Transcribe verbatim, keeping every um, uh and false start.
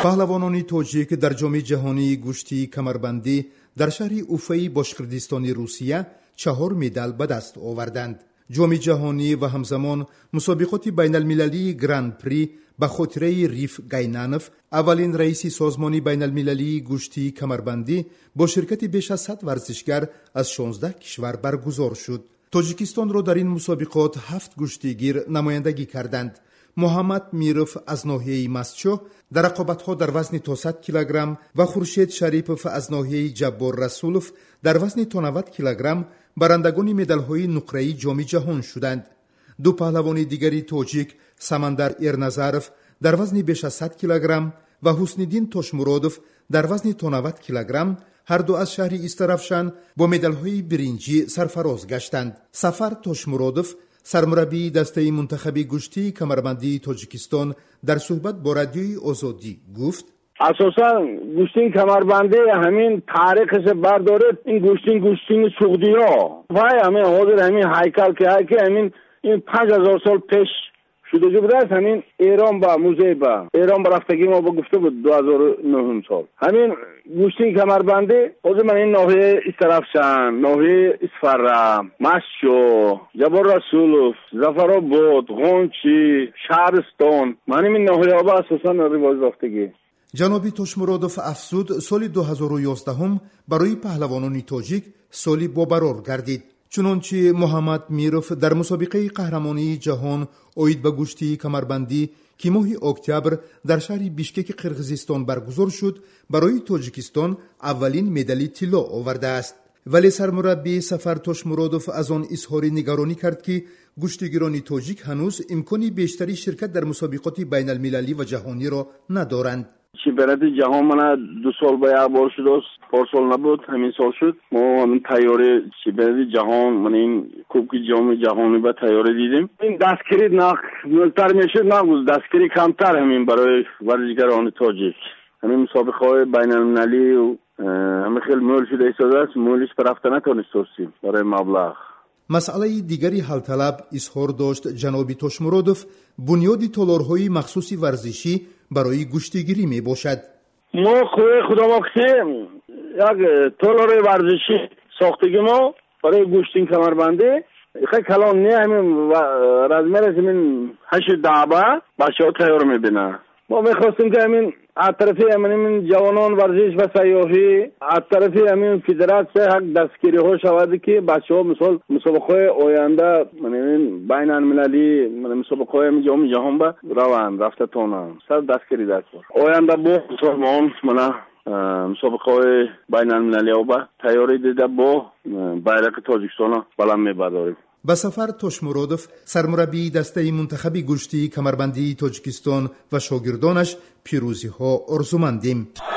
پهلوانان تاجیک در جام جهانی گوشتی کمربندی در شهر اوفای باشقردستان روسیه چهار مدال به دست آوردند. جام جهانی و همزمان مسابقات بین المللی گراند پری به خاطره ریف گاینانوف، اولین رئیس سازمان بین المللی گوشتی کمربندی با شرکت بیش از صد ورزشگر از شانزده کشور برگزار شد. تاجیکستان را در این مسابقات هفت گوشتیگیر نمایندگی کردند. محمد میروف از ناحیه ماسچو در رقابت‌ها در وزن تا صد کیلوگرم و خورشید شریپوف از ناحیه جبار رسولوف در وزن تا نود کیلوگرم برندگان مدال‌های نقره‌ای جام جهان شدند. دو پهلوان دیگری تاجیک، سمندر ایرنظروف در وزن بیش از صد کیلوگرم و حسن‌الدین توشمورودوف در وزن تا نود کیلوگرم هر دو از شهر استرافشان با مدال‌های برنجی سرفراز گشتند. سفر توشمورودوف سرمربی دسته منتخب گوشتی کمربندی تاجیکستان در صحبت با رادیوی آزادی گفت: اساسا گوشتین کمربندی همین تاریخش برداره، این گوشتین گوشتین سعودی ها و همین حاضر همین هیکل که هیکل همین این پنج هزار سال پیش شده جو بوده است. همین ایران با موزه با ایران برفتگی ما با گفته بود دو هزار و نه سال همین گوشتین کمربندی حاضر من این ناحیه استرافشان، ناحیه اصفهان، ماسچو، جبار رسولوف، زفرآباد، غنچی، شهرستان من این ناحیه ها با اساسا رواج رفتگی. جناب توشمورودوف افزود سال دو هزار و یازده برای پهلوانان تاجیک سالی بابرار گردید. چنانچه محمد میروف در مسابقه قهرمانی جهان اوید به گوشتی کمربندی که ماه اکتبر در شهر بیشکک قرقیزستان برگزار شد برای تاجیکستان اولین مدال طلا آورده است. ولی سرمربی سفر توشمورودوف از آن اظهار نگرانی کرد که گوشتیگران تاجیک هنوز امکانی بیشتری شرکت در مسابقات بین المللی و جهانی را ندارند. چمپیونات جهان من دو سال به یک بار شد، پارسال نبود، همین سال شد. ما همین تیاری چمپیونات جهان من این کوپک جام جهانی به تیاری دیدیم. این دستگیری نه ملتر میشه نه دستگیری کمتر همین برای ورزشکاران تاجیک. همین مسابقات بین المللی و همین خیلی مول شده ایستاده است، مولش برافت نتونستیم برای مبلغ. مسئله دیگری حل طلب اظهار داشت جناب توشمورودوف بنیادی تالارهای مخصوص ورزشی برای گوشتیگیری می باشد. ما خوی خدا ما کسیم یک تالار ورزشی ساختگی ما برای گوشتین کمربندی خیلی کلان نه همین رزمه رسیمین هشت دعبه بچه ها تیار می بینه. ما میخواستیم که همین از طرفی همین جوانان ورزش و سیاحی از طرفی همین فدراسیون حق دستگیری ها شود که بچه ها مثال مسابقه آینده من بین المللی من مسابقه همین جام جهان با روان رفته تونن سر دستگیری دست آینده با مسلمان من مسابقه بین المللی ها با تیاری دیده با بیرق تاجیکستان بلند میبرداریم. به سفر توشمورودوف سرمربی دسته منتخب گوشتی کمربندی تاجیکستان و شاگردانش پیروزی ها آرزومندیم.